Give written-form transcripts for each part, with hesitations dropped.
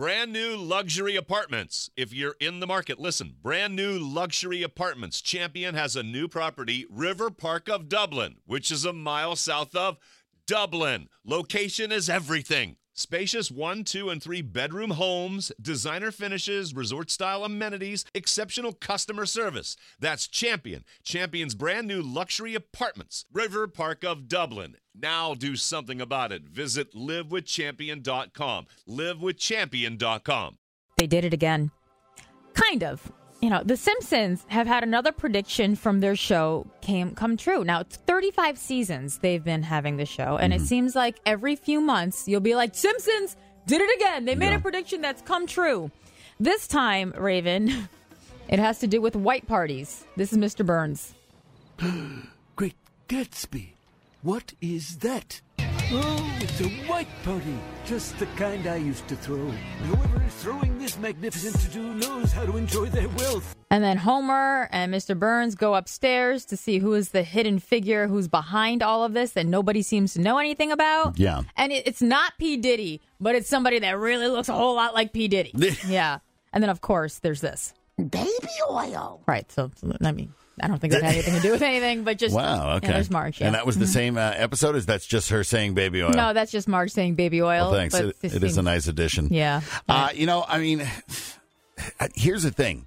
Brand new luxury apartments. If you're in the market, listen. Brand new luxury apartments. Champion has a new property, River Park of Dublin, which is a mile south of Dublin. Location is everything. Spacious 1, 2, and 3 bedroom homes, designer finishes, resort-style amenities, exceptional customer service. That's Champion. Champion's brand new luxury apartments. River Park of Dublin. Now do something about it. Visit livewithchampion.com. Livewithchampion.com. They did it again. Kind of. You know, The Simpsons have had another prediction from their show come true. Now, it's 35 seasons they've been having the show, and it seems like every few months you'll be like, Simpsons did it again. They made a prediction that's come true. This time, Raven, it has to do with white parties. This is Mr. Burns. Great Gatsby. What is that? Oh, it's a white party. Just the kind I used to throw. Whoever is throwing this magnificent to-do knows how to enjoy their wealth. And then Homer and Mr. Burns go upstairs to see who is the hidden figure who's behind all of this that nobody seems to know anything about. Yeah. And it's not P. Diddy, but it's somebody that really looks a whole lot like P. Diddy. Yeah. And then, of course, there's this. Baby oil. Right. So, I mean, I don't think that had anything to do with anything, but just, wow, okay. Yeah, there's Marge. Yeah. And that was the same episode? Is that just her saying baby oil? No, that's just Marge saying baby oil. Well, thanks. It is a nice addition. Yeah. You know, I mean, here's the thing.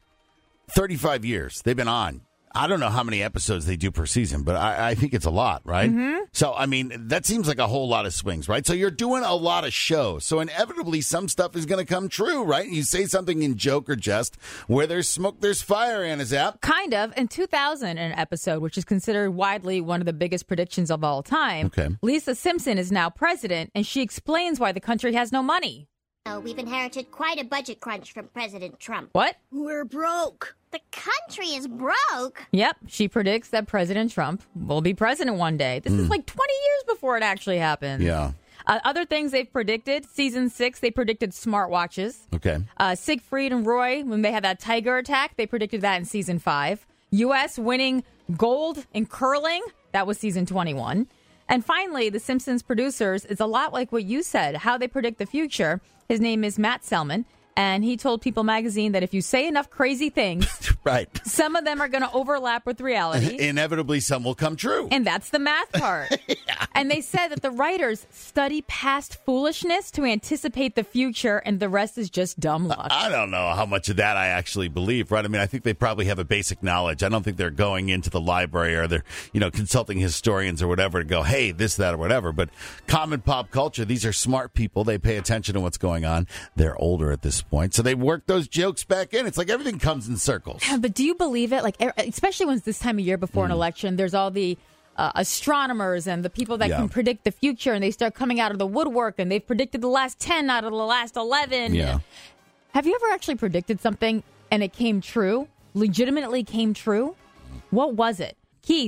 35 years they've been on. I don't know how many episodes they do per season, but I think it's a lot, right? Mm-hmm. So, I mean, that seems like a whole lot of swings, right? So you're doing a lot of shows. So inevitably some stuff is going to come true, right? You say something in joke or jest. Where there's smoke, there's fire, Anna Zapp. Kind of. In 2000, an episode, which is considered widely one of the biggest predictions of all time, Lisa Simpson is now president, and she explains why the country has no money. Oh, we've inherited quite a budget crunch from President Trump. What? We're broke. The country is broke? Yep. She predicts that President Trump will be president one day. This is like 20 years before it actually happens. Yeah. Other things they've predicted. Season 6, they predicted smartwatches. Okay. Siegfried and Roy, when they had that tiger attack, they predicted that in Season 5. U.S. winning gold in curling. That was Season 21. And finally, The Simpsons producers, it's a lot like what you said, how they predict the future. His name is Matt Selman, and he told People magazine that if you say enough crazy things, right, some of them are going to overlap with reality. Inevitably, some will come true. And that's the math part. Yeah. And they said that the writers study past foolishness to anticipate the future, and the rest is just dumb luck. I don't know how much of that I actually believe, right? I mean, I think they probably have a basic knowledge. I don't think they're going into the library or they're, consulting historians or whatever to go, hey, this, that, or whatever. But common pop culture, these are smart people. They pay attention to what's going on. They're older at this point. So they work those jokes back in. It's like everything comes in circles. But do you believe it? Like, especially when it's this time of year before an election, there's all the astronomers and the people that can predict the future, and they start coming out of the woodwork, and they've predicted the last 10 out of the last 11. Yeah. Have you ever actually predicted something and it came true? Legitimately came true? What was it? Keith?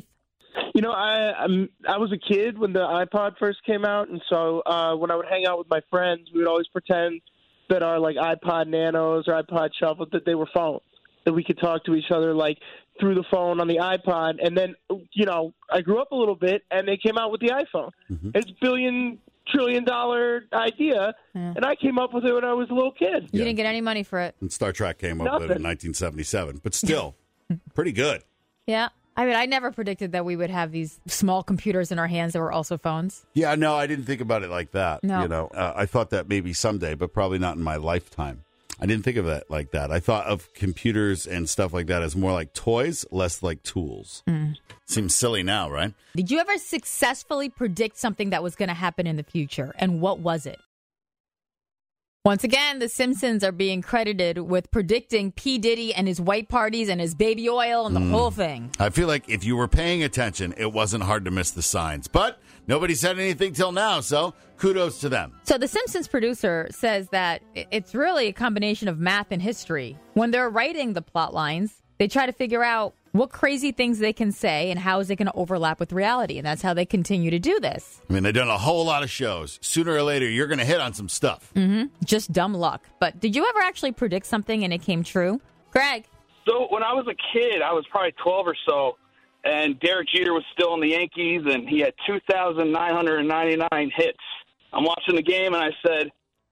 I was a kid when the iPod first came out, and so when I would hang out with my friends, we would always pretend that our iPod Nanos or iPod Shuffle, that they were phones, that we could talk to each other through the phone on the iPod. And then, I grew up a little bit, and they came out with the iPhone. Mm-hmm. It's $1 trillion idea, and I came up with it when I was a little kid. You didn't get any money for it. And Star Trek came up with it in 1977, but still, pretty good. Yeah. I mean, I never predicted that we would have these small computers in our hands that were also phones. Yeah, no, I didn't think about it like that. No. I thought that maybe someday, but probably not in my lifetime. I didn't think of it like that. I thought of computers and stuff like that as more like toys, less like tools. Seems silly now, right? Did you ever successfully predict something that was going to happen in the future? And what was it? Once again, The Simpsons are being credited with predicting P. Diddy and his white parties and his baby oil and the whole thing. I feel like if you were paying attention, it wasn't hard to miss the signs. But nobody said anything till now, so kudos to them. So The Simpsons producer says that it's really a combination of math and history. When they're writing the plot lines, they try to figure out what crazy things they can say and how is it going to overlap with reality. And that's how they continue to do this. I mean, they've done a whole lot of shows. Sooner or later, you're going to hit on some stuff. Mm-hmm. Just dumb luck. But did you ever actually predict something and it came true? Greg? So when I was a kid, I was probably 12 or so, and Derek Jeter was still in the Yankees, and he had 2,999 hits. I'm watching the game, and I said,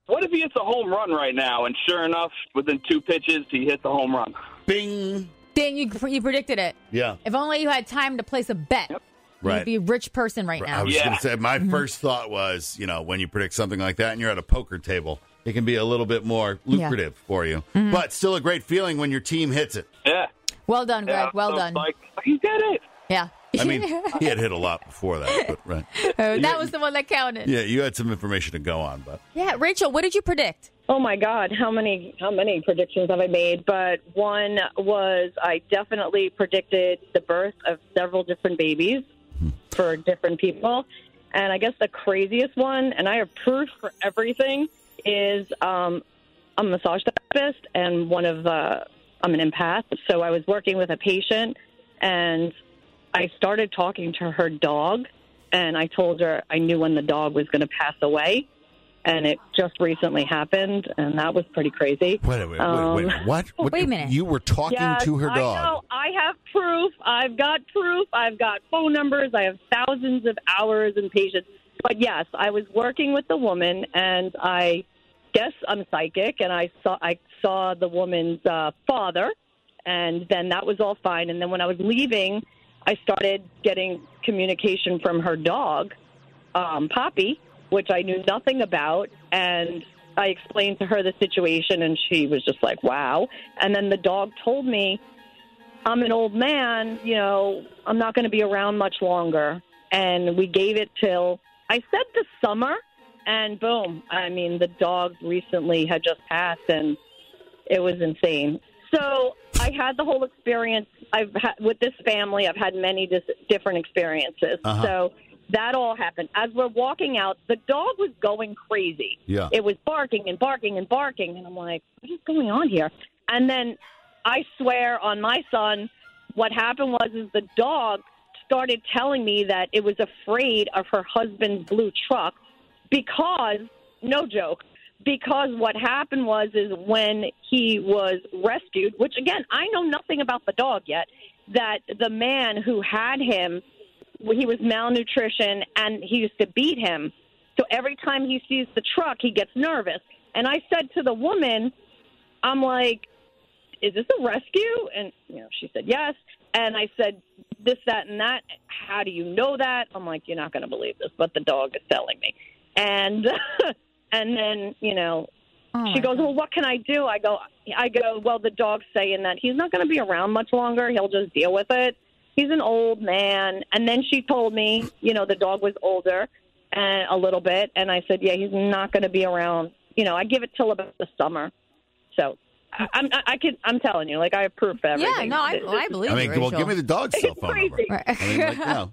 What if he hits a home run right now? And sure enough, within 2 pitches, he hits a home run. Bing. Dang, you predicted it. Yeah. If only you had time to place a bet. Yep. Right. You'd be a rich person right now. I was going to say, my first thought was, when you predict something like that and you're at a poker table, it can be a little bit more lucrative for you. But still a great feeling when your team hits it. Yeah. Well done, Greg. Well so done. Like, he did it. Yeah. I mean, he had hit a lot before that, but right. That was the one that counted. Yeah, you had some information to go on, but. Yeah, Rachel, what did you predict? Oh my God, how many predictions have I made? But one was I definitely predicted the birth of several different babies for different people. And I guess the craziest one, and I have proof for everything, is I'm a massage therapist and I'm an empath. So I was working with a patient and I started talking to her dog, and I told her I knew when the dog was going to pass away, and it just recently happened, and that was pretty crazy. Wait. What? Wait a minute. You were talking to her dog? I know. I have proof. I've got proof. I've got phone numbers. I have thousands of hours and patients. But, yes, I was working with the woman, and I guess I'm psychic, and I saw the woman's father, and then that was all fine. And then when I was leaving, I started getting communication from her dog, Poppy, which I knew nothing about, and I explained to her the situation, and she was just like, wow. And then the dog told me, I'm an old man, I'm not going to be around much longer. And we gave it till, I said the summer, and boom. I mean, the dog recently had just passed, and it was insane. So I had the whole experience. With this family, I've had many different experiences. So that all happened. As we're walking out, the dog was going crazy. Yeah. It was barking and barking and barking. And I'm like, what is going on here? And then I swear on my son, what happened was the dog started telling me that it was afraid of her husband's blue truck because, no joke, because what happened was when he was rescued, which, again, I know nothing about the dog yet, that the man who had him, he was malnutrition, and he used to beat him. So every time he sees the truck, he gets nervous. And I said to the woman, I'm like, is this a rescue? And she said, yes. And I said, this, that, and that. How do you know that? I'm like, you're not going to believe this, but the dog is telling me. And and then, she goes, well, what can I do? I go, well, the dog's saying that he's not going to be around much longer. He'll just deal with it. He's an old man. And then she told me, the dog was older and a little bit. And I said, yeah, he's not going to be around. I give it till about the summer. So I'm telling you, I have proof for everything. Yeah, no, I believe you, well, Rachel. give me the dog's cell phone number. Right.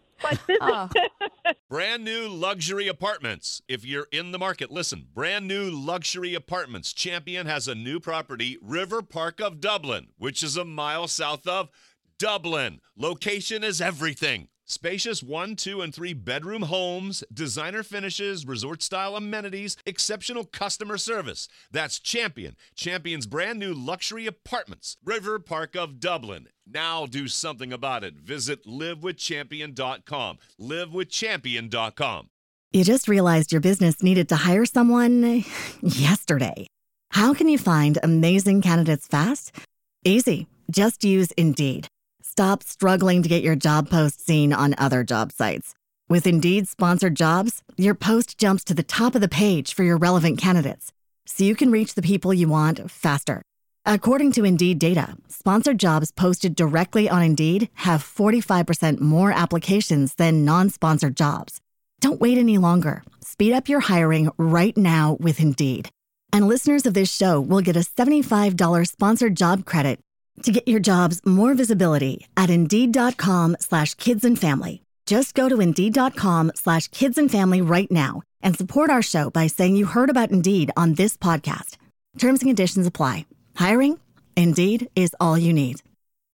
Brand new luxury apartments. If you're in the market, listen. Brand new luxury apartments. Champion has a new property, River Park of Dublin, which is a mile south of Dublin. Location is everything. Spacious 1, 2, and 3 bedroom homes, designer finishes, resort-style amenities, exceptional customer service. That's Champion. Champion's brand new luxury apartments, River Park of Dublin. Now do something about it. Visit livewithchampion.com. Livewithchampion.com. You just realized your business needed to hire someone yesterday. How can you find amazing candidates fast? Easy. Just use Indeed. Stop struggling to get your job post seen on other job sites. With Indeed sponsored jobs, your post jumps to the top of the page for your relevant candidates, so you can reach the people you want faster. According to Indeed data, sponsored jobs posted directly on Indeed have 45% more applications than non-sponsored jobs. Don't wait any longer. Speed up your hiring right now with Indeed. And listeners of this show will get a $75 sponsored job credit to get your jobs more visibility at Indeed.com/kidsandfamily. Just go to Indeed.com/kidsandfamily right now and support our show by saying you heard about Indeed on this podcast. Terms and conditions apply. Hiring? Indeed is all you need.